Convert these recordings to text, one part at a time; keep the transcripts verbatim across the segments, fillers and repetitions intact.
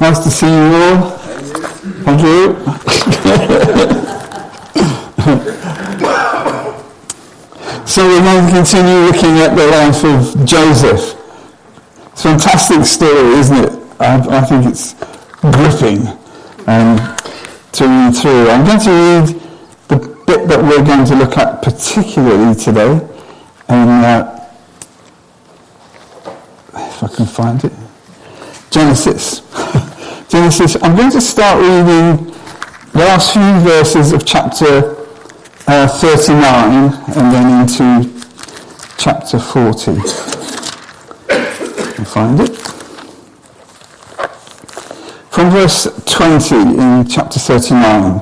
Nice to see you all. Thank you. So we're going to continue looking at the life of Joseph. It's a fantastic story, isn't it? I, I think it's gripping um, to read through. I'm going to read the bit that we're going to look at particularly today. And uh, if I can find it. Genesis. Genesis. I'm going to start reading the last few verses of chapter uh, thirty-nine and then into chapter forty. I'll find it. From verse twenty in chapter thirty-nine.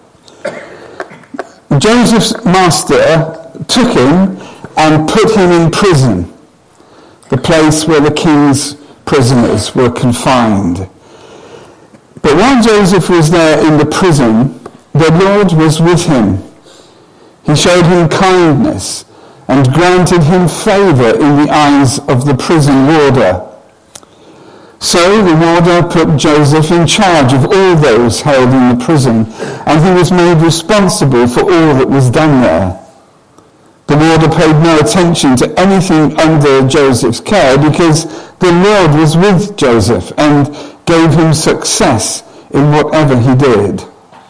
Joseph's master took him and put him in prison, the place where the king's prisoners were confined. But while Joseph was there in the prison, the Lord was with him. He showed him kindness and granted him favour in the eyes of the prison warder. So the warder put Joseph in charge of all those held in the prison, and he was made responsible for all that was done there. The warder paid no attention to anything under Joseph's care because the Lord was with Joseph and gave him success in whatever he did.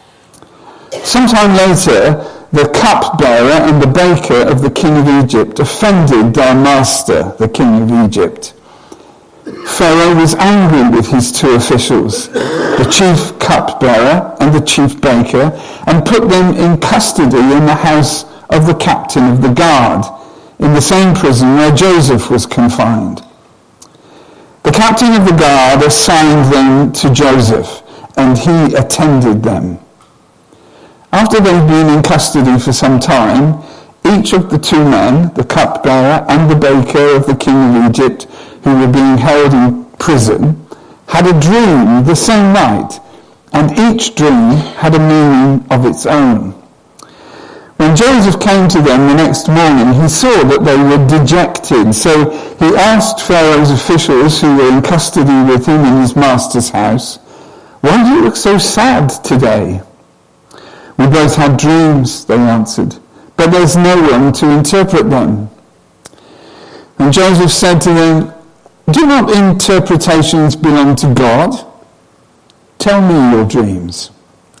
Sometime later, the cupbearer and the baker of the king of Egypt offended their master, the king of Egypt. Pharaoh was angry with his two officials, the chief cupbearer and the chief baker, and put them in custody in the house of the captain of the guard, in the same prison where Joseph was confined. The captain of the guard assigned them to Joseph, and he attended them. After they'd been in custody for some time, each of the two men, the cupbearer and the baker of the king of Egypt, who were being held in prison, had a dream the same night, and each dream had a meaning of its own. When Joseph came to them the next morning, he saw that they were dejected, so he asked Pharaoh's officials who were in custody with him in his master's house, "Why do you look so sad today?" "We both had dreams," they answered, "but there's no one to interpret them." And Joseph said to them, "Do not interpretations belong to God? Tell me your dreams."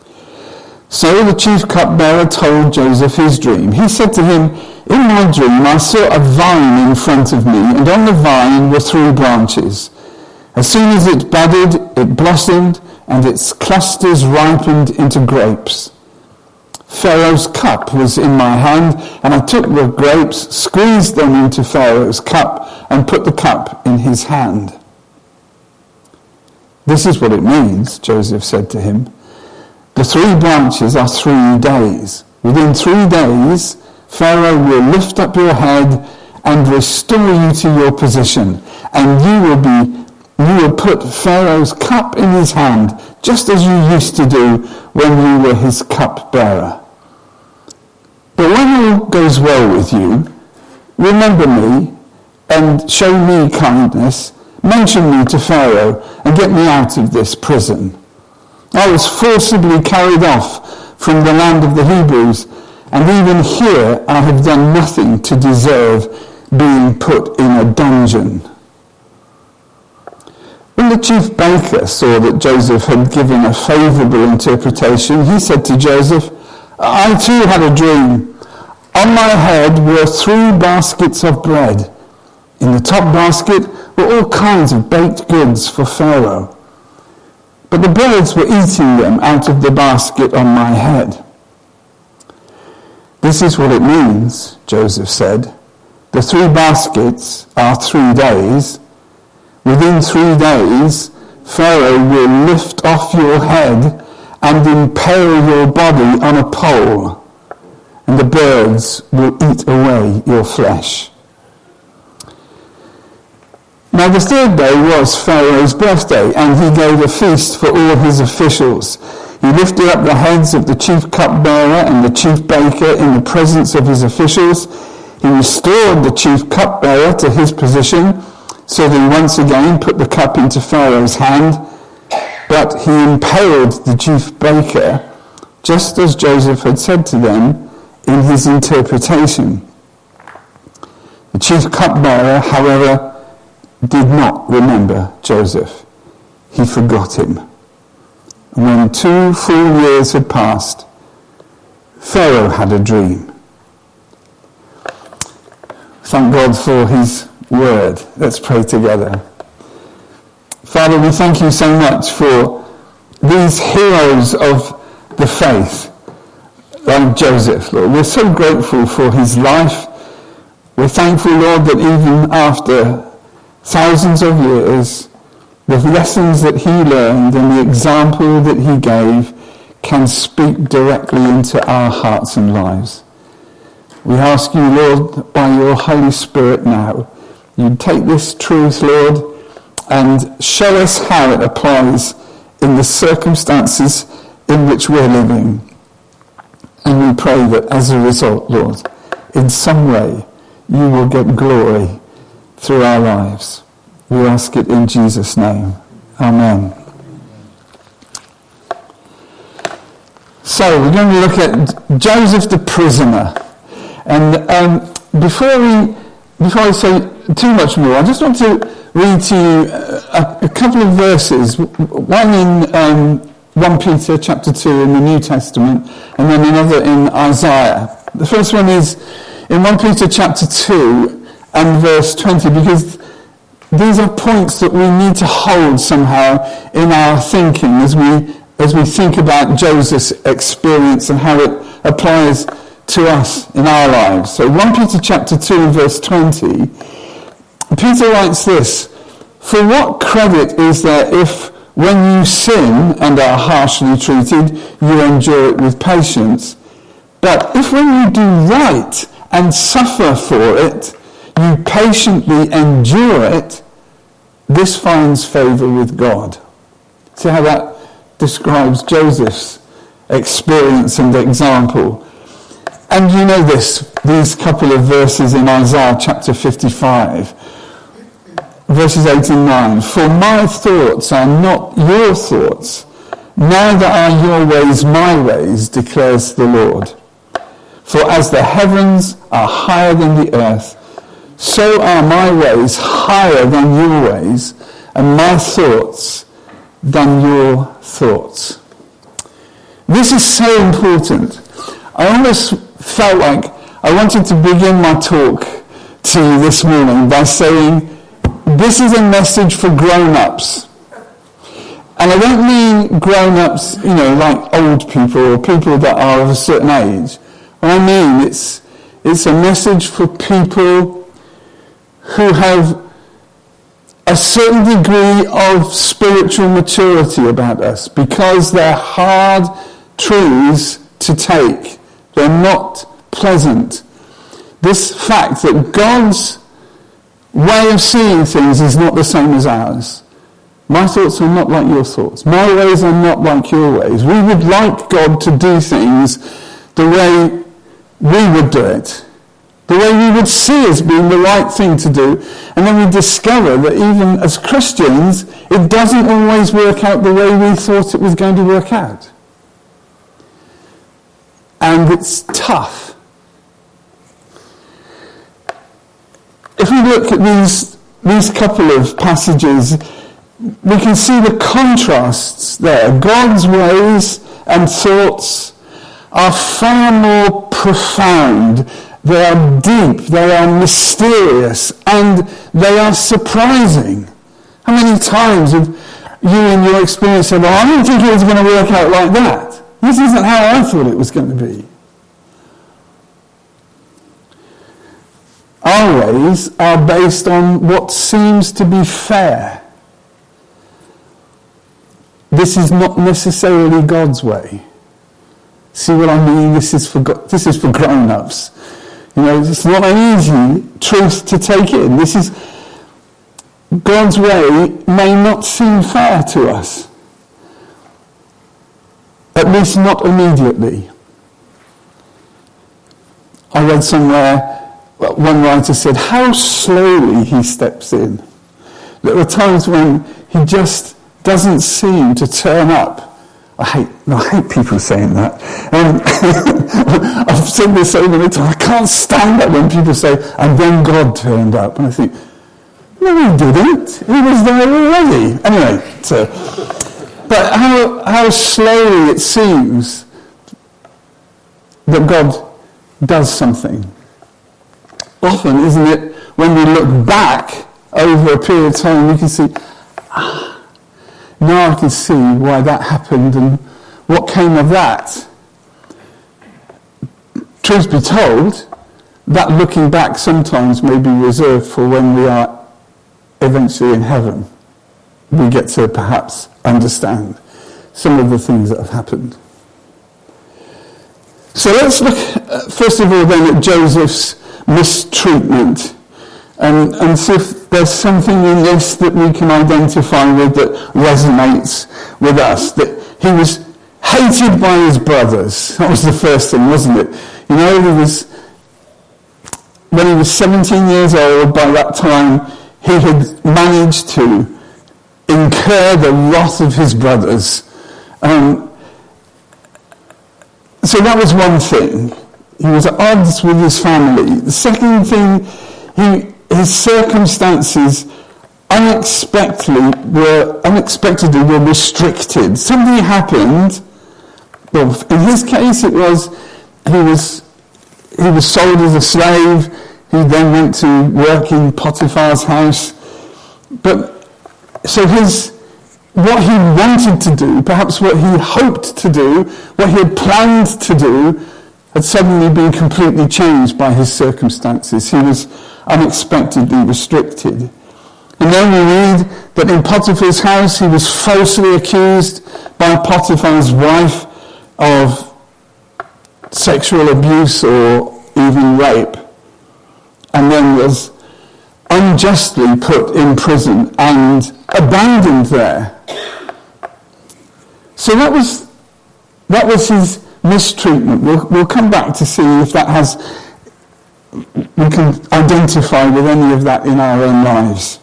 So the chief cupbearer told Joseph his dream. He said to him, "In my dream I saw a vine in front of me, and on the vine were three branches. As soon as it budded, it blossomed, and its clusters ripened into grapes. Pharaoh's cup was in my hand, and I took the grapes, squeezed them into Pharaoh's cup, and put the cup in his hand." "This is what it means," Joseph said to him. "The three branches are three days. Within three days, Pharaoh will lift up your head and restore you to your position, and you will be you will put Pharaoh's cup in his hand, just as you used to do when you were his cupbearer. But when all goes well with you, remember me and show me kindness. Mention me to Pharaoh and get me out of this prison. I was forcibly carried off from the land of the Hebrews, and even here I have done nothing to deserve being put in a dungeon." When the chief baker saw that Joseph had given a favourable interpretation, he said to Joseph, "I too had a dream. On my head were three baskets of bread. In the top basket were all kinds of baked goods for Pharaoh. But the birds were eating them out of the basket on my head." "This is what it means," Joseph said. "The three baskets are three days. Within three days, Pharaoh will lift off your head and impale your body on a pole, and the birds will eat away your flesh." Now the third day was Pharaoh's birthday, and he gave a feast for all his officials. He lifted up the heads of the chief cupbearer and the chief baker in the presence of his officials. He restored the chief cupbearer to his position, so that he once again put the cup into Pharaoh's hand. But he impaled the chief baker, just as Joseph had said to them in his interpretation. The chief cupbearer, however, did not remember Joseph. He forgot him. And when two full years had passed, Pharaoh had a dream. Thank God for his word. Let's pray together. Father, we thank you so much for these heroes of the faith, like Joseph, Lord. We're so grateful for his life. We're thankful, Lord, that even after thousands of years, the lessons that he learned and the example that he gave can speak directly into our hearts and lives. We ask you, Lord, by your Holy Spirit now, you take this truth, Lord, and show us how it applies in the circumstances in which we're living. And we pray that as a result, Lord, in some way, you will get glory through our lives. We ask it in Jesus' name. Amen. So we're going to look at Joseph the prisoner. And um, before we, before I say too much more, I just want to read to you a, a couple of verses. One in um, First Peter chapter two in the New Testament, and then another in Isaiah. The first one is in First Peter chapter two and verse twenty, because these are points that we need to hold somehow in our thinking as we as we think about Joseph's experience and how it applies to us in our lives. So First Peter chapter two and verse twenty, Peter writes this: "For what credit is there if when you sin and are harshly treated, you endure it with patience? But if when you do right and suffer for it, you patiently endure it, this finds favour with God." See how that describes Joseph's experience and example. And you know this, these couple of verses in Isaiah chapter fifty-five, verses eight and nine. "For my thoughts are not your thoughts, neither are your ways my ways, declares the Lord. For as the heavens are higher than the earth, so are my ways higher than your ways, and my thoughts than your thoughts." This is so important. I almost felt like I wanted to begin my talk to you this morning by saying, this is a message for grown-ups. And I don't mean grown-ups, you know, like old people or people that are of a certain age. What I mean, it's it's a message for people who have a certain degree of spiritual maturity about us, because they're hard truths to take. They're not pleasant. This fact that God's way of seeing things is not the same as ours. My thoughts are not like your thoughts. My ways are not like your ways. We would like God to do things the way we would do it, the way we would see as being the right thing to do, and then we discover that even as Christians, it doesn't always work out the way we thought it was going to work out. And it's tough. If we look at these, these couple of passages, we can see the contrasts there. God's ways and thoughts are far more profound. They are deep, they are mysterious, and they are surprising. How many times have you in your experience said, well, I didn't think it was going to work out like that. This isn't how I thought it was going to be. Our ways are based on what seems to be fair. This is not necessarily God's way. See what I mean? This is for this is for grown-ups. You know, it's not an easy truth to take in. This is God's way may not seem fair to us. At least not immediately. I read somewhere, one writer said, how slowly he steps in. There are times when he just doesn't seem to turn up. I hate, no, I hate people saying that. Um, I've said this so many times. I can't stand it when people say, and then God turned up. And I think, no, he didn't. He was there already. Anyway, so, but how, how slowly it seems that God does something. Often, isn't it, when we look back over a period of time, we can see, ah, now I can see why that happened and what came of that. Truth be told, that looking back sometimes may be reserved for when we are eventually in heaven. We get to perhaps understand some of the things that have happened. So let's look, first of all, then, at Joseph's mistreatment and, and see if there's something in this that we can identify with that resonates with us. That he was hated by his brothers. That was the first thing, wasn't it? You know, he was, when he was seventeen years old, by that time, he had managed to incur the wrath of his brothers. Um, so that was one thing. He was at odds with his family. The second thing, he, his circumstances unexpectedly were unexpectedly were restricted. Something happened. Well, in his case, it was he was he was sold as a slave. He then went to work in Potiphar's house. But so his what he wanted to do, perhaps what he hoped to do, what he had planned to do, had suddenly been completely changed by his circumstances. He was unexpectedly restricted. And then we read that in Potiphar's house he was falsely accused by Potiphar's wife of sexual abuse or even rape, and then was unjustly put in prison and abandoned there. So that was that was his mistreatment. We'll, we'll come back to see if that has, we can identify with any of that in our own lives.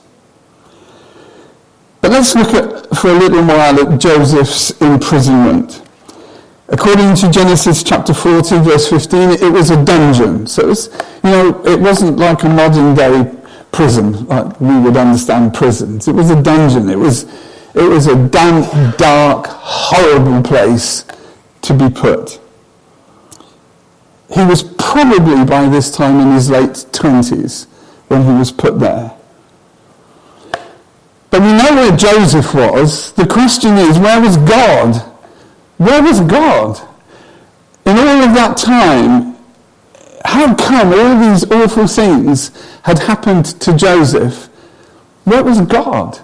But let's look at, for a little while, at Joseph's imprisonment. According to Genesis chapter forty, verse fifteen, it was a dungeon. So it was, you know, it wasn't like a modern day prison, like we would understand prisons. It was a dungeon. It was, it was a damp, dark, horrible place to be put. He was probably by this time in his late twenties when he was put there. But we know where Joseph was. The question is, where was God? Where was God? In all of that time, how come all these awful things had happened to Joseph? Where was God?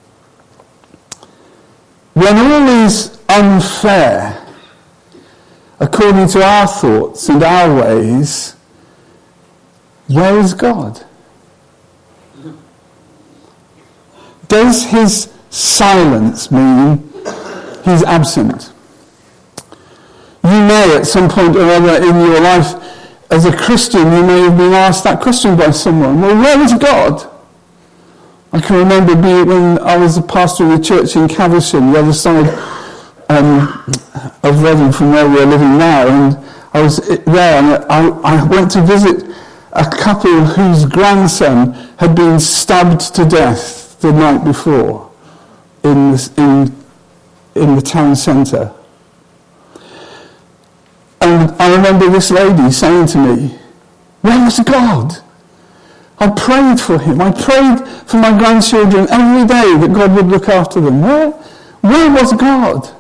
When all is unfair, according to our thoughts and our ways, where is God? Does his silence mean he's absent? You may at some point or other in your life as a Christian, you may have been asked that question by someone. Well, where is God? I can remember being, when I was a pastor in a church in Caversham, the other side um, of Reading from where we're living now, and I was there and I, I went to visit a couple whose grandson had been stabbed to death the night before in the, in, in the town centre. And I remember this lady saying to me, where was God? I prayed for him. I prayed for my grandchildren every day that God would look after them. Where, where was God?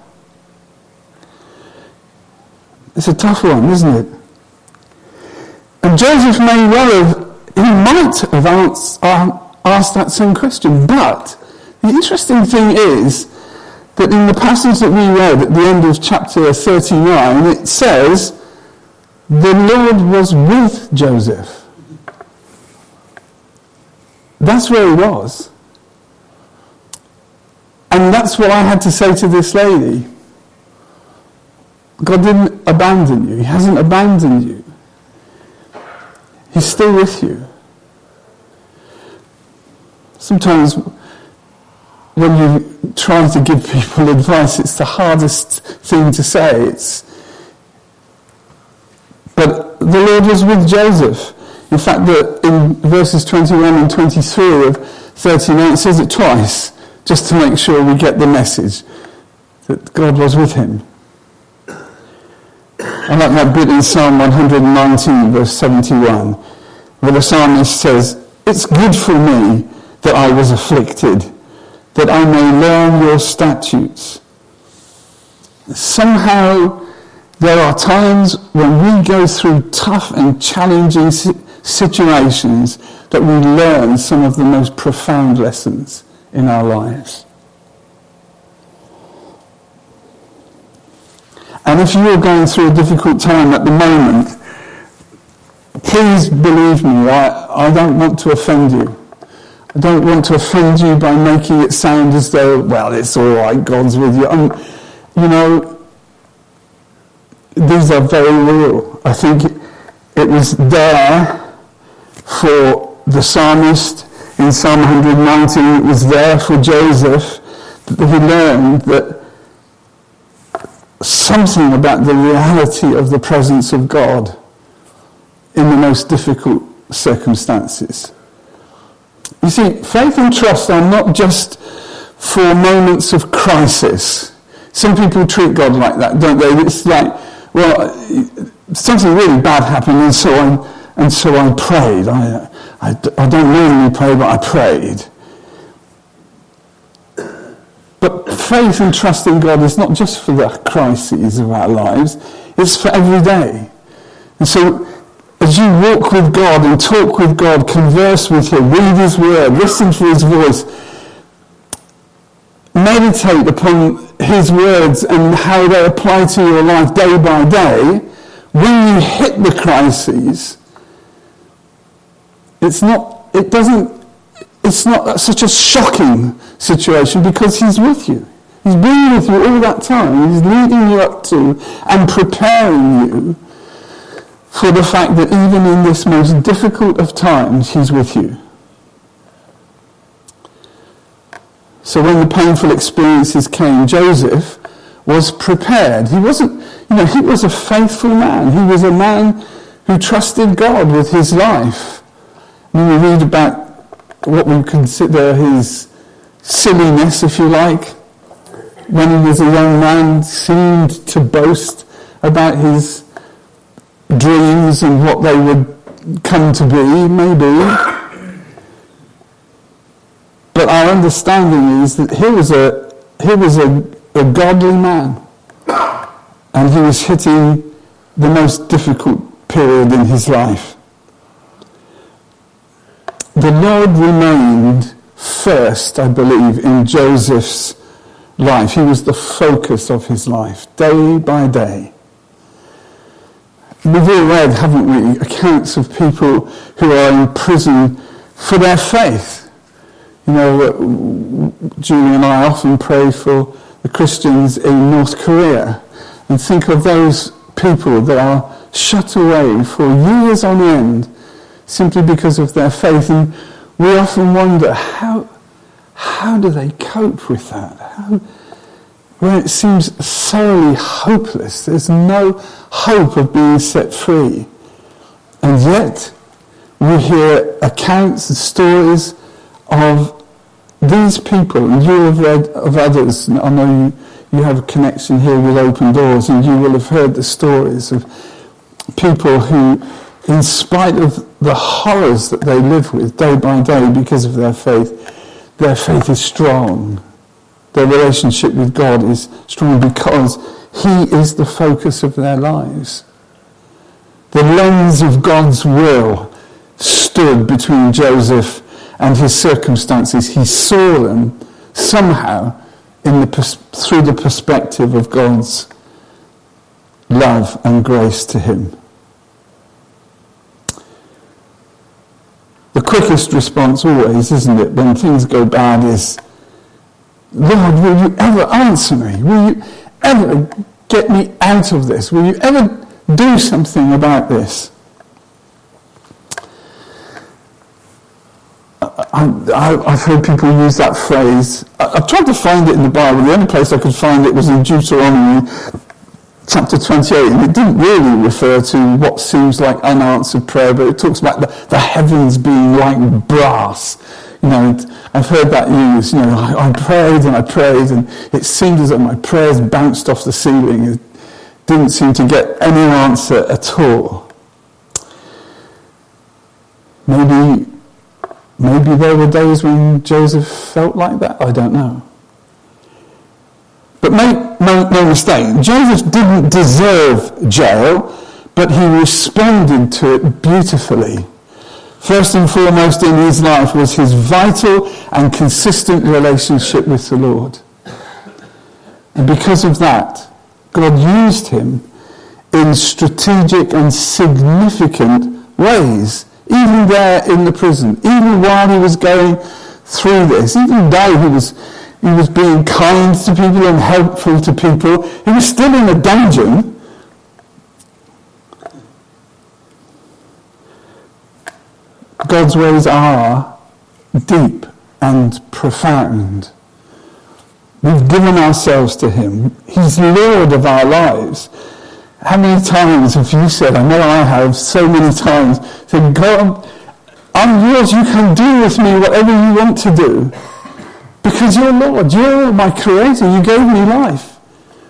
It's a tough one, isn't it? And Joseph may well have, he might have asked, asked that same question. But the interesting thing is that in the passage that we read at the end of chapter thirty-nine, it says, the Lord was with Joseph. That's where he was. And that's what I had to say to this lady. God didn't abandon you. He hasn't abandoned you. He's still with you. Sometimes when you try to give people advice. It's the hardest thing to say. It's, but the Lord was with Joseph. In fact, the, in verses twenty-one and twenty-three of thirty-nine, it says it twice, just to make sure we get the message, that God was with him. I like that bit in Psalm one nineteen, verse seventy-one, where the psalmist says, "It's good for me that I was afflicted, that I may learn your statutes." Somehow there are times when we go through tough and challenging situations that we learn some of the most profound lessons in our lives. And if you're going through a difficult time at the moment, please believe me, I, I don't want to offend you. I don't want to offend you by making it sound as though, well, it's all right, God's with you. I'm, you know, these are very real. I think it was there for the psalmist in Psalm one nineteen. It was there for Joseph that he learned that something about the reality of the presence of God in the most difficult circumstances. You see, faith and trust are not just for moments of crisis. Some people treat God like that, don't they? It's like, well, something really bad happened, and so I and so I prayed. I, I, I don't normally pray, but I prayed. But faith and trust in God is not just for the crises of our lives, it's for every day. And so, as you walk with God and talk with God, converse with him, read his word, listen for his voice, meditate upon his words and how they apply to your life day by day, when you hit the crises, it's not, it doesn't, it's not such a shocking situation because he's with you. He's been with you all that time. He's leading you up to and preparing you for the fact that even in this most difficult of times, he's with you. So when the painful experiences came, Joseph was prepared. He wasn't, you know, he was a faithful man. He was a man who trusted God with his life. When we read about what we consider his silliness, if you like, when he was a young man, seemed to boast about his dreams and what they would come to be, maybe. But our understanding is that he was a he was a, a godly man, and he was hitting the most difficult period in his life. The Lord remained first, I believe, in Joseph's life. He was the focus of his life, day by day. We've all read, haven't we, accounts of people who are in prison for their faith. You know, Julie and I often pray for the Christians in North Korea and think of those people that are shut away for years on end simply because of their faith. And we often wonder, how how do they cope with that? How, when it seems thoroughly hopeless, there's no hope of being set free. And yet, we hear accounts and stories of these people, and you have read of others, and I know you, you have a connection here with Open Doors, and you will have heard the stories of people who, in spite of the horrors that they live with day by day because of their faith, their faith is strong. Their relationship with God is strong because he is the focus of their lives. The lens of God's will stood between Joseph and his circumstances. He saw them somehow in the pers- through the perspective of God's love and grace to him. The quickest response always, isn't it, when things go bad is, Lord, will you ever answer me? Will you ever get me out of this? Will you ever do something about this? I, I, I've heard people use that phrase. I, I've tried to find it in the Bible. The only place I could find it was in Deuteronomy chapter twenty-eight, and it didn't really refer to what seems like unanswered prayer, but it talks about the, the heavens being like brass. You know, I've heard that used. You know, I, I prayed and I prayed, and it seemed as though my prayers bounced off the ceiling. It didn't seem to get any answer at all. Maybe, maybe there were days when Joseph felt like that. I don't know. But make no, no mistake, Joseph didn't deserve jail, but he responded to it beautifully. First and foremost in his life was his vital and consistent relationship with the Lord. And because of that, God used him in strategic and significant ways, even there in the prison, even while he was going through this, even though he was he was being kind to people and helpful to people, he was still in a dungeon. God's ways are deep and profound. We've given ourselves to him. He's Lord of our lives. How many times have you said, I know I have so many times, said, God, I'm yours, you can do with me whatever you want to do. Because you're Lord, you're my creator, you gave me life.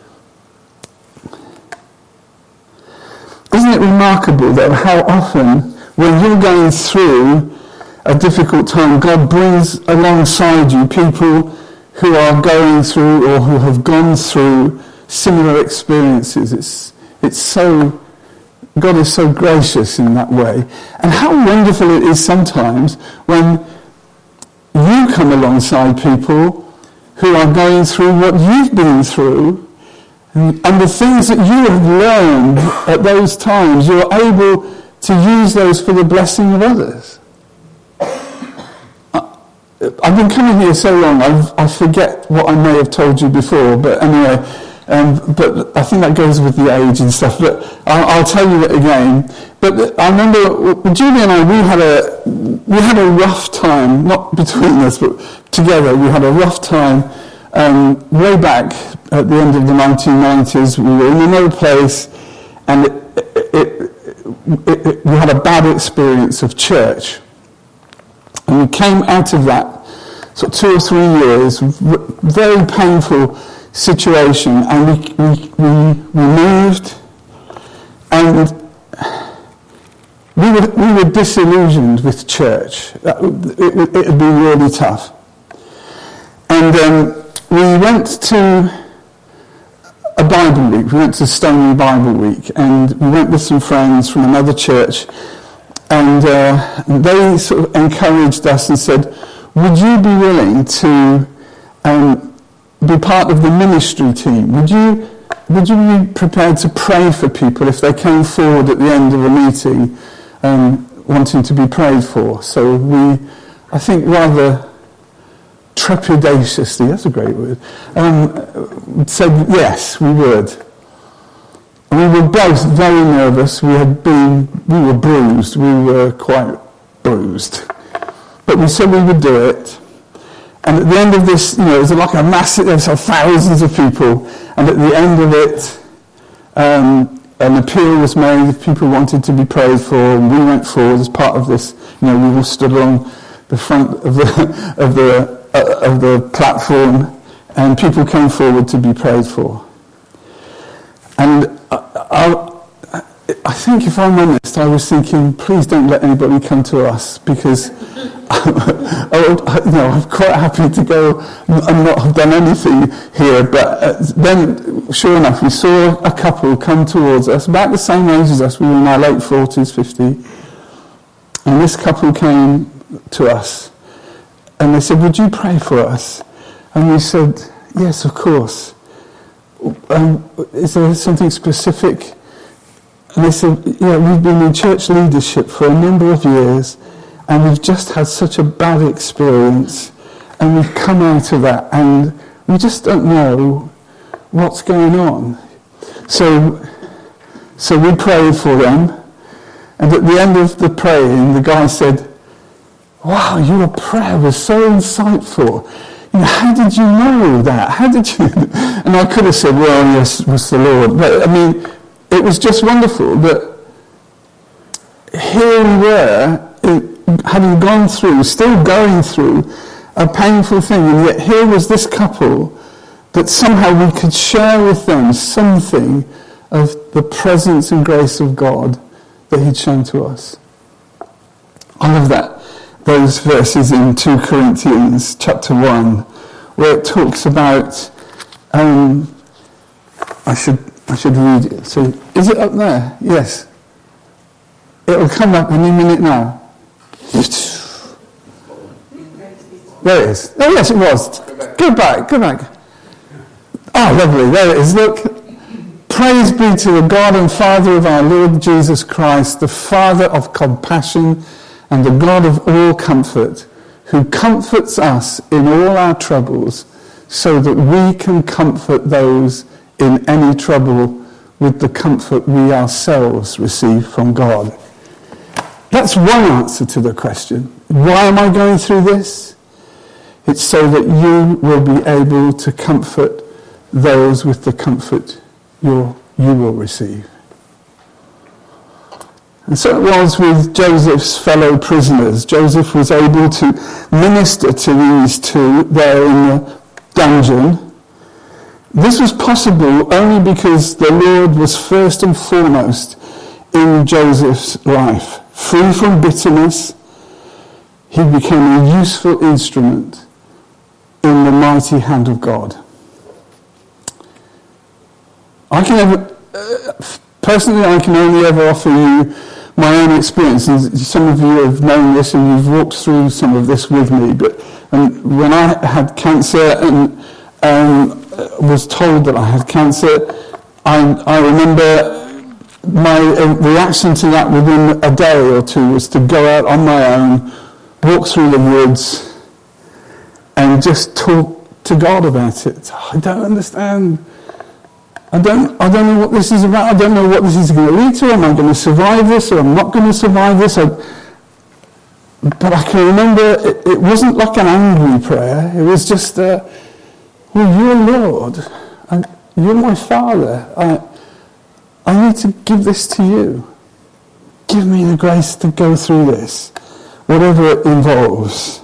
Isn't it remarkable though how often when you're going through a difficult time, God brings alongside you people who are going through or who have gone through similar experiences. It's it's so, God is so gracious in that way. And how wonderful it is sometimes when you come alongside people who are going through what you've been through, and, and the things that you have learned at those times, you're able to use those for the blessing of others. I, I've been coming here so long, I've, I forget what I may have told you before, but anyway, um, but I think that goes with the age and stuff, but I'll, I'll tell you it again. But I remember Julie and I, we had a we had a rough time, not between us, but together. We had a rough time um, way back at the end of the nineteen nineties. We were in another place, and it, it, it, it, it, we had a bad experience of church. And we came out of that sort of two or three years, very painful situation, and we we we, we moved, and We were, we were disillusioned with church. It, it, it had been really tough. And um, we went to a Bible week. We went to Stoney Bible Week. And we went with some friends from another church. And uh, they sort of encouraged us and said, would you be willing to um, be part of the ministry team? Would you, would you be prepared to pray for people if they came forward at the end of a meeting Um, wanting to be prayed for? So we, I think rather trepidatiously, that's a great word, um, said yes, we would. And we were both very nervous. We had been, we were bruised. We were quite bruised. But we said we would do it. And at the end of this, you know, it was like a massive, there were thousands of people. And at the end of it, um, an appeal was made if people wanted to be prayed for, and we went forward as part of this. You know, we all stood along the front of the of the uh, of the platform, and people came forward to be prayed for. And I, I, I think, if I'm honest, I was thinking, please don't let anybody come to us, because I, you know, I'm quite happy to go and not have done anything here. But uh, then, sure enough, we saw a couple come towards us, about the same age as us. We were in our late forties, fifty. And this couple came to us, and they said, would you pray for us? And we said, yes, of course. Um, is there something specific? And they said, yeah, we've been in church leadership for a number of years, and we've just had such a bad experience, and we've come out of that, and we just don't know what's going on. So, so we prayed for them, and at the end of the praying, the guy said, wow, your prayer was so insightful. You know, how did you know that? How did you? And I could have said, well, yes, it was the Lord. But I mean, it was just wonderful that here we were, having gone through, still going through a painful thing, and yet here was this couple that somehow we could share with them something of the presence and grace of God that he'd shown to us. I love that, those verses in Second Corinthians chapter one, where it talks about, um, I should I should read it. So, is it up there? Yes. It'll come up any minute now. There it is. Oh yes, it was. Go back, go back. Oh, lovely. There it is. Look. Praise be to the God and Father of our Lord Jesus Christ, the Father of compassion and the God of all comfort, who comforts us in all our troubles, so that we can comfort those in any trouble with the comfort we ourselves receive from God. That's one answer to the question. Why am I going through this? It's so that you will be able to comfort those with the comfort you're, you will receive. And so it was with Joseph's fellow prisoners. Joseph was able to minister to these two there in the dungeon. This was possible only because the Lord was first and foremost in Joseph's life. Free from bitterness, he became a useful instrument in the mighty hand of God. I can ever, uh, personally, I can only ever offer you my own experience, and some of you have known this and you've walked through some of this with me, but um, when I had cancer and um, was told that I had cancer, I, I remember my uh, reaction to that within a day or two was to go out on my own, walk through the woods, and just talk to God about it. I don't understand. I don't I don't know what this is about. I don't know what this is going to lead to. Am I going to survive this or I'm not going to survive this? I, but I can remember it, it wasn't like an angry prayer. It was just, uh, well, you're Lord. And you're my Father. I, I need to give this to you. Give me the grace to go through this, whatever it involves.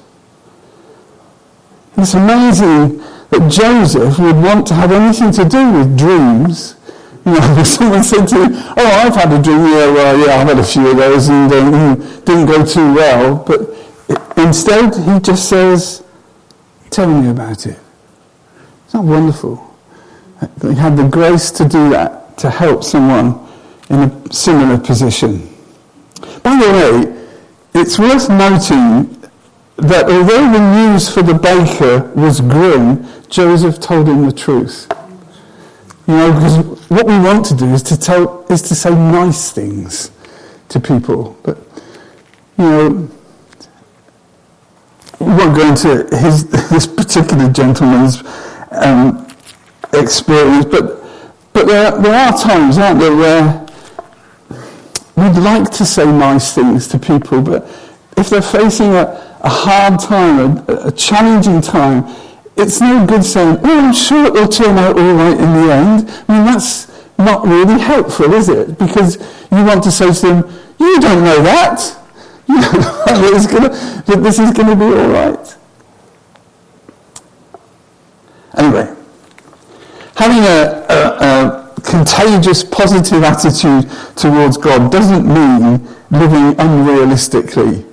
It's amazing that Joseph would want to have anything to do with dreams. You know, if someone said to him, oh, I've had a dream, yeah, well, yeah, I've had a few of those and um, didn't go too well. But it, instead, he just says, tell me about it. Isn't that wonderful? That he had the grace to do that, to help someone in a similar position. By the way, it's worth noting that although the news for the baker was grim, Joseph told him the truth. You know, because what we want to do is to tell, is to say nice things to people. But, you know, we won't go into his, this particular gentleman's um, experience, but but there, there are times, aren't there, where we'd like to say nice things to people, but if they're facing a, a hard time, a, a challenging time, it's no good saying, oh, I'm sure it'll turn out all right in the end. I mean, that's not really helpful, is it? Because you want to say to them, you don't know that. You don't know that, it's gonna, that this is going to be all right. Anyway, having a, a, a contagious positive attitude towards God doesn't mean living unrealistically,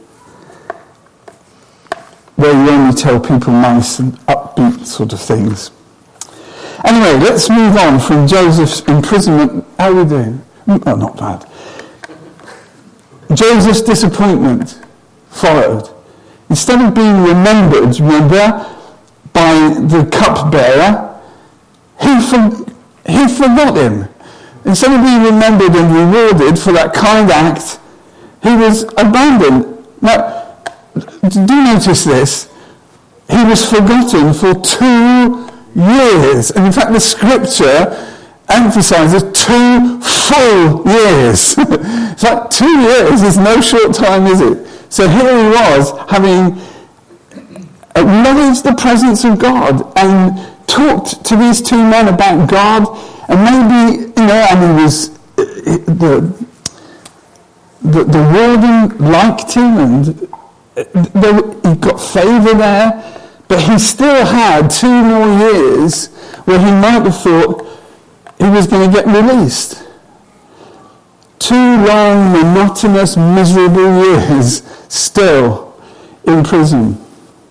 where you only tell people nice and upbeat sort of things. Anyway, let's move on from Joseph's imprisonment. How are we doing? Oh, not bad. Joseph's disappointment followed. Instead of being remembered, remember, by the cupbearer, he, for, he forgot him. Instead of being remembered and rewarded for that kind act, he was abandoned. Now, do notice this. He was forgotten for two years. And in fact, the scripture emphasizes two full years. It's like two years is no short time, is it? So here he was, having acknowledged the presence of God and talked to these two men about God, and maybe, you know, and he was, the, the, the warden liked him, and he got favour there, but he still had two more years where he might have thought he was going to get released. Two long, monotonous, miserable years still in prison.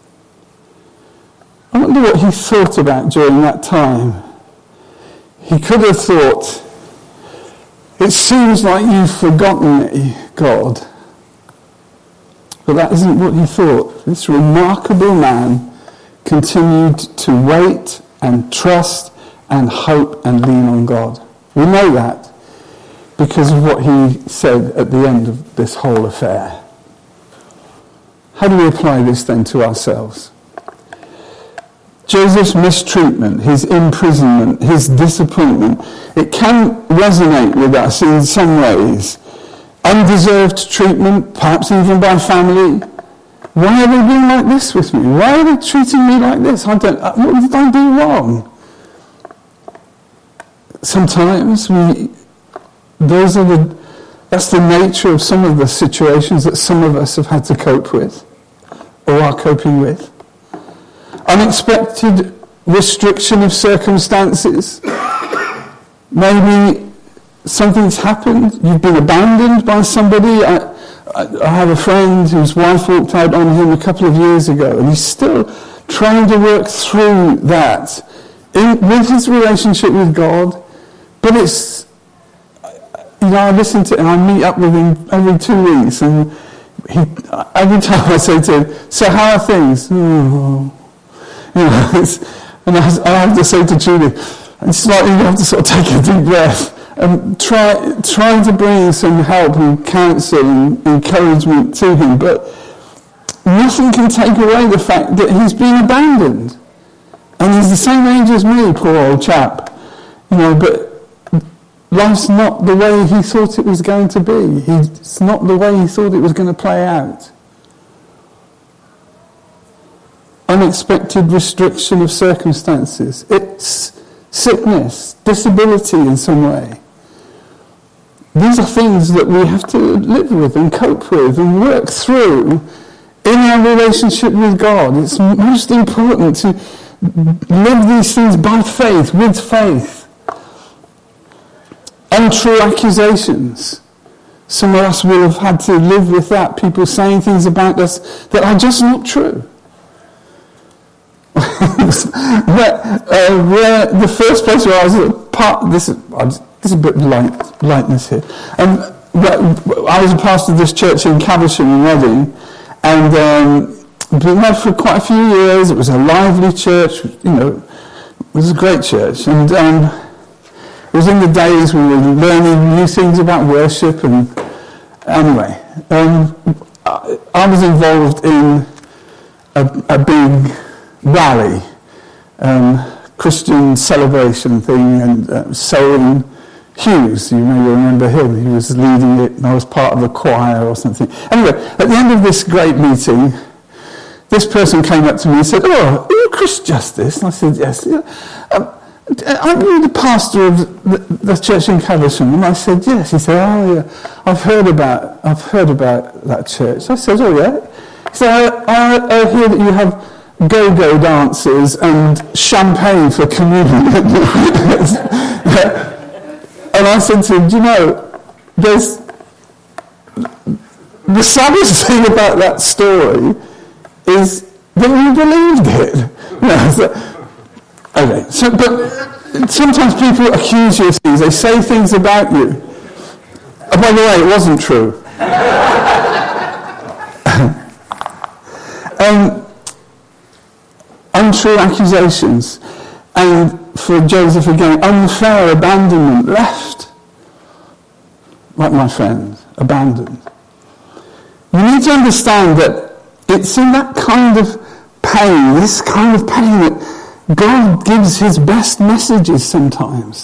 I wonder what he thought about during that time. He could have thought, it seems like you've forgotten me, God. But that isn't what he thought. This remarkable man continued to wait and trust and hope and lean on God. We know that because of what he said at the end of this whole affair. How do we apply this then to ourselves? Joseph's mistreatment, his imprisonment, his disappointment, it can resonate with us in some ways. Undeserved treatment, perhaps even by family. Why are they being like this with me? Why are they treating me like this? I don't. What did I do wrong? Sometimes we, those are the, that's the nature of some of the situations that some of us have had to cope with, or are coping with. Unexpected restriction of circumstances. Maybe something's happened. You've been abandoned by somebody. I, I, I have a friend whose wife walked out on him a couple of years ago, and he's still trying to work through that in, with his relationship with God. But it's, you know, I listen to him, I meet up with him every two weeks, and he, every time I say to him, so how are things? Oh. You know, it's, and I, I have to say to Julie, it's like you have to sort of take a deep breath and try trying to bring some help and counsel and encouragement to him, but nothing can take away the fact that he's been abandoned. And he's the same age as me, poor old chap. You know, but life's not the way he thought it was going to be. He, it's not the way he thought it was going to play out. Unexpected restriction of circumstances. It's sickness, disability in some way. These are things that we have to live with and cope with and work through in our relationship with God. It's most important to live these things by faith, with faith. Untrue accusations. Some of us will have had to live with that. People saying things about us that are just not true. where, uh, where the first place where I was part, this is this is a bit of light, lightness here. Um, I was a pastor of this church in Caversham in Reading, and um, been there for quite a few years. It was a lively church, you know, it was a great church, and um, it was in the days we were learning new things about worship. And anyway, um, I, I was involved in a, a big rally, um, Christian celebration thing, and uh, Selwyn Hughes, you may remember him, he was leading it, and I was part of the choir or something. Anyway, at the end of this great meeting, this person came up to me and said, "Oh, are you Chris Justice?" And I said, "Yes." Yeah. Um, "Aren't you the pastor of the, the church in Caversham?" And I said, "Yes." He said, "Oh, yeah, I've heard about, I've heard about that church." I said, "Oh, yeah." He said, I, I, I hear that you have go-go dancers and champagne for communion." And I said to him, "Do you know, there's the saddest thing about that story is that you believed it." You know, so, okay, so, but sometimes people accuse you of things, they say things about you. Oh, by the way, it wasn't true. um, untrue accusations, and for Joseph again, unfair abandonment, left, like my friend, abandoned. You need to understand that it's in that kind of pain, this kind of pain, that God gives his best messages sometimes.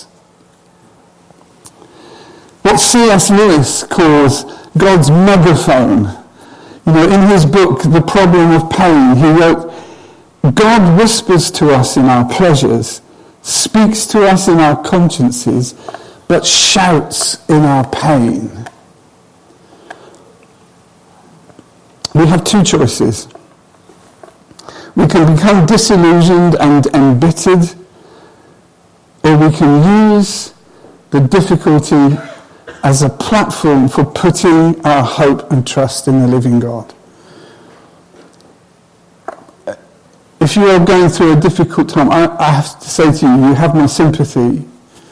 What C S Lewis calls God's megaphone. You know, in his book, The Problem of Pain, he wrote, God whispers to us in our pleasures, speaks to us in our consciences, but shouts in our pain. We have two choices. We can become disillusioned and embittered, or we can use the difficulty as a platform for putting our hope and trust in the living God. If you are going through a difficult time, I, I have to say to you, you have my sympathy.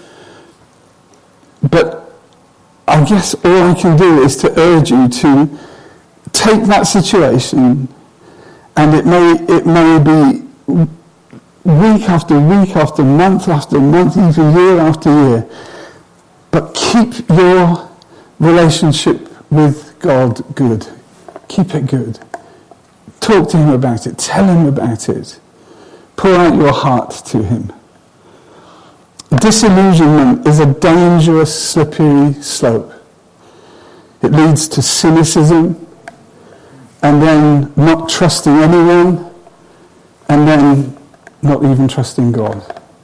But I guess all I can do is to urge you to take that situation, and it may it may be week after week after month after month, even year after year, but keep your relationship with God good. Keep it good. Talk to him about it. Tell him about it. Pour out your heart to him. Disillusionment is a dangerous, slippery slope. It leads to cynicism, and then not trusting anyone, and then not even trusting God.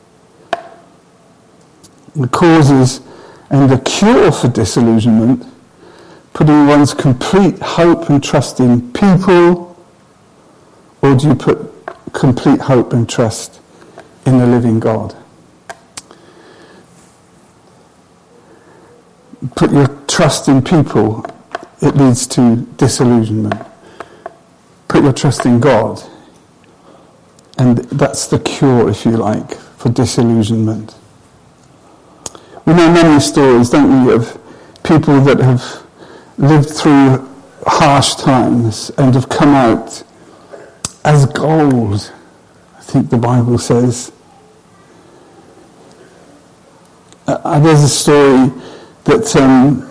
The causes and the cure for disillusionment, putting one's complete hope and trust in people, or do you put complete hope and trust in the living God? Put your trust in people, it leads to disillusionment. Put your trust in God, and that's the cure, if you like, for disillusionment. We know many stories, don't we, of people that have lived through harsh times and have come out as gold, I think the Bible says. Uh, there's a story that um,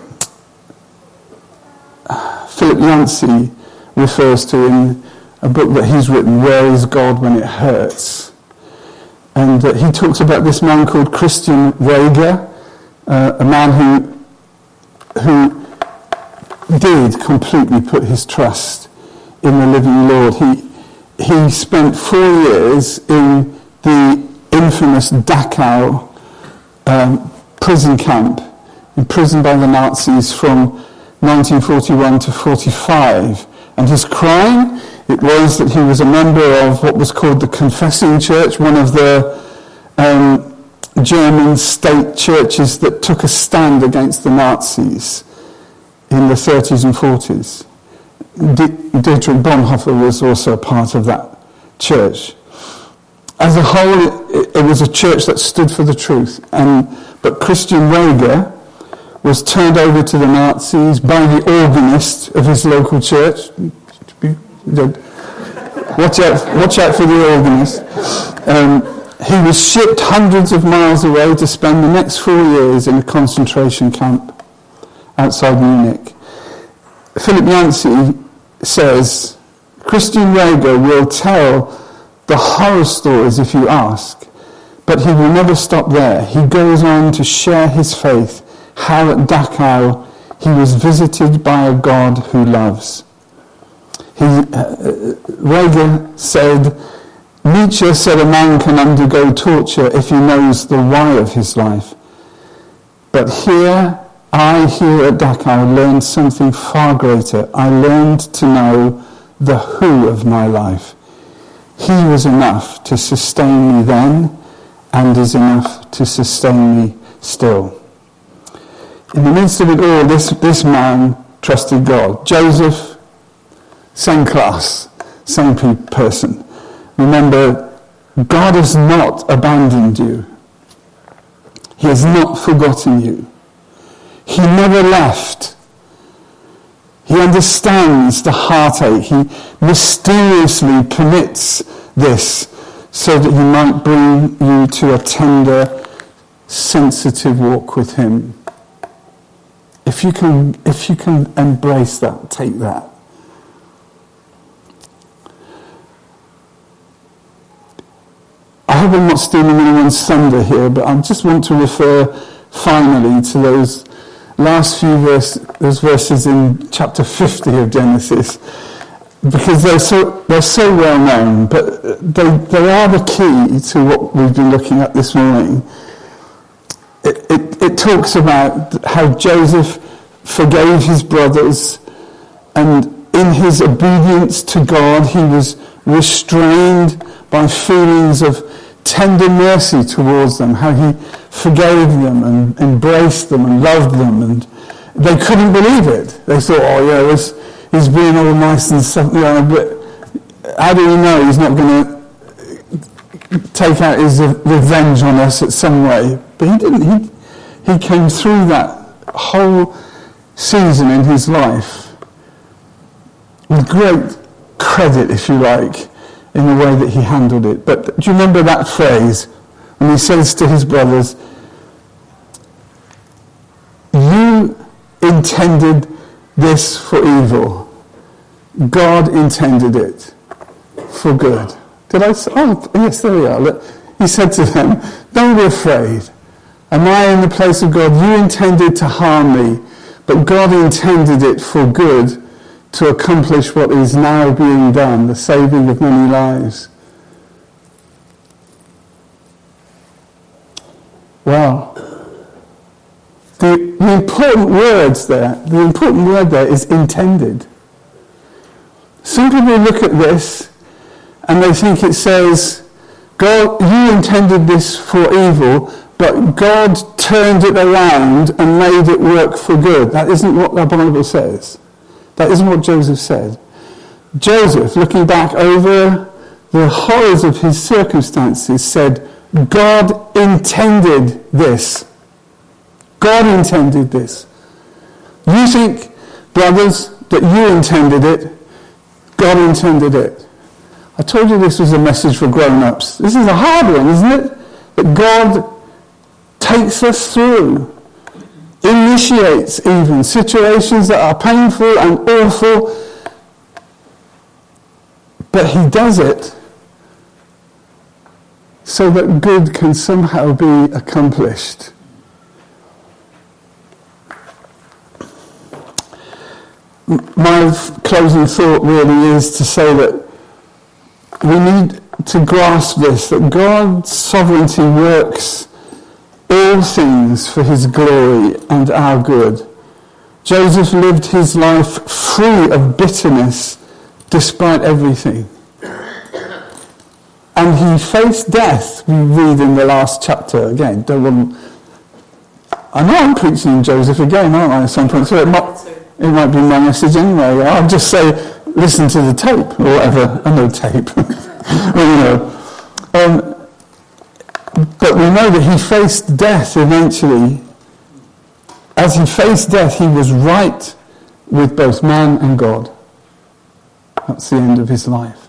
Philip Yancey refers to in a book that he's written, Where is God When It Hurts? And uh, he talks about this man called Christian Wager, uh, a man who who did completely put his trust in the living Lord. He he spent four years in the infamous Dachau um, prison camp, imprisoned by the Nazis from nineteen forty-one to forty-five. And his crime, it was that he was a member of what was called the Confessing Church, one of the um, German state churches that took a stand against the Nazis in the thirties and forties. Dietrich Bonhoeffer was also a part of that church. As a whole, it, it was a church that stood for the truth. And but Christian Wager was turned over to the Nazis by the organist of his local church. Watch out, watch out for the organist. Um, he was shipped hundreds of miles away to spend the next four years in a concentration camp outside Munich. Philip Yancey says, Christian Wager will tell the horror stories if you ask, but he will never stop there. He goes on to share his faith, how at Dachau he was visited by a God who loves. He, uh, Wager said, Nietzsche said a man can undergo torture if he knows the why of his life. But here, I here at Dachau learned something far greater. I learned to know the who of my life. He was enough to sustain me then and is enough to sustain me still. In the midst of it all, this, this man trusted God. Joseph, same class, same pe- person. Remember, God has not abandoned you. He has not forgotten you. He never left. He understands the heartache. He mysteriously permits this so that he might bring you to a tender, sensitive walk with him. If you can, if you can embrace that, take that. I hope I'm not stealing anyone's thunder here, but I just want to refer finally to those last few verse, those verses in chapter fifty of Genesis, because they're so they're so well known, but they they are the key to what we've been looking at this morning. It, it, it talks about how Joseph forgave his brothers, and in his obedience to God, he was restrained by feelings of tender mercy towards them, how he forgave them and embraced them and loved them, and they couldn't believe it. They thought, oh yeah, this, he's being all nice and stuff, you know, but how do we know he's not going to take out his revenge on us in some way? But he didn't. He, he came through that whole season in his life with great credit, if you like, in the way that he handled it. But do you remember that phrase when he says to his brothers, you intended this for evil, God intended it for good. Did I say? Oh, yes, there we are. Look, he said to them, don't be afraid. Am I in the place of God? You intended to harm me, but God intended it for good, to accomplish what is now being done, the saving of many lives. Wow. The, the important words there, the important word there is intended. Some people look at this and they think it says, God, you intended this for evil, but God turned it around and made it work for good. That isn't what the Bible says. That isn't what Joseph said. Joseph, looking back over the horrors of his circumstances, said, God intended this. God intended this. You think, brothers, that you intended it. God intended it. I told you this was a message for grown-ups. This is a hard one, isn't it? That God takes us through, initiates even situations that are painful and awful, but he does it so that good can somehow be accomplished. My closing thought really is to say that we need to grasp this, that God's sovereignty works all things for his glory and our good. Joseph lived his life free of bitterness despite everything. And he faced death, we read in the last chapter. Again, don't want, I know I'm preaching Joseph again, aren't I, at some point, so it might, it might be my message anyway. I'll just say, listen to the tape, or whatever. I know tape. Well, you know. Um, But we know that he faced death eventually. As he faced death, he was right with both man and God. That's the end of his life.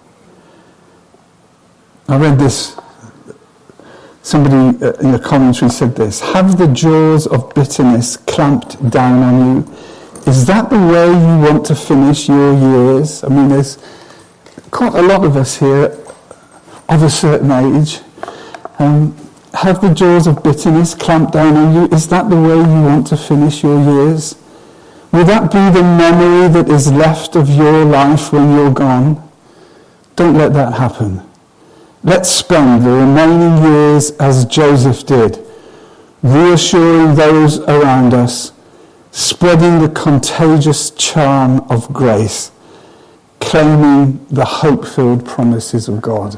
I read this. Somebody in a commentary said this: have the jaws of bitterness clamped down on you? Is that the way you want to finish your years? I mean, there's quite a lot of us here of a certain age. Um, have the jaws of bitterness clamped down on you? Is that the way you want to finish your years? Will that be the memory that is left of your life when you're gone? Don't let that happen. Let's spend the remaining years as Joseph did, reassuring those around us, spreading the contagious charm of grace, claiming the hope-filled promises of God.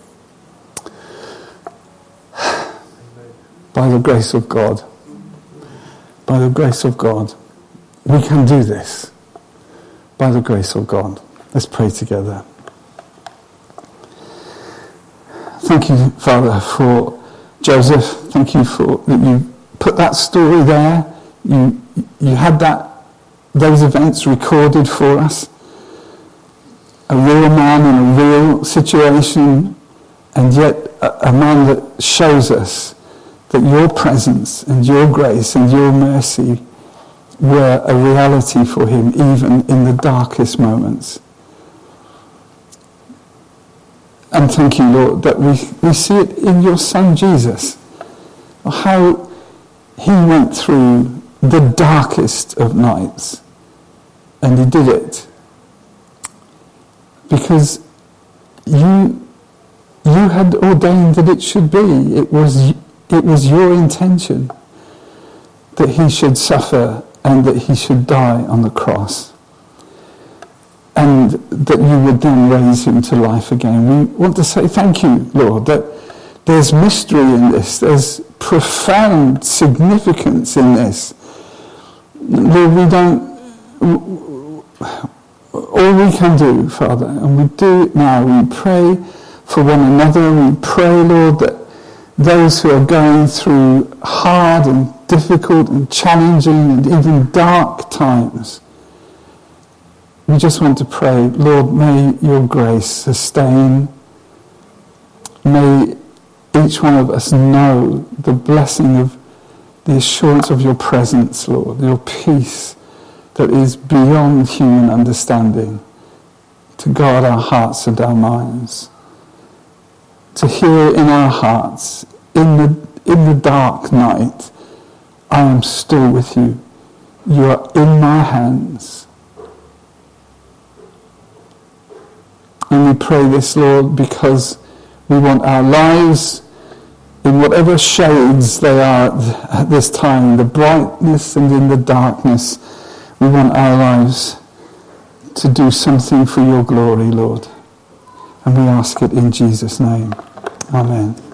By the grace of God, by the grace of God, we can do this. By the grace of God. Let's pray together. Thank you, Father, for Joseph. Thank you for that you put that story there. You you had that those events recorded for us. A real man in a real situation, and yet a, a man that shows us that your presence and your grace and your mercy were a reality for him even in the darkest moments. And thank you, Lord, that we, we see it in your Son Jesus, how he went through the darkest of nights, and he did it because you you had ordained that it should be. It was it was your intention that he should suffer and that he should die on the cross, and that you would then raise him to life again. We want to say thank you, Lord, that there's mystery in this. There's profound significance in this. Lord, we don't... All we can do, Father, and we do it now, we pray for one another. We pray, Lord, that those who are going through hard and difficult and challenging and even dark times, we just want to pray, Lord, may your grace sustain. May each one of us know the blessing of the assurance of your presence, Lord, your peace that is beyond human understanding, to guard our hearts and our minds, to hear in our hearts, in the in the dark night, I am still with you. You are in my hands. And we pray this, Lord, because we want our lives, in whatever shades they are at this time, the brightness and in the darkness, we want our lives to do something for your glory, Lord. And we ask it in Jesus' name. Amen.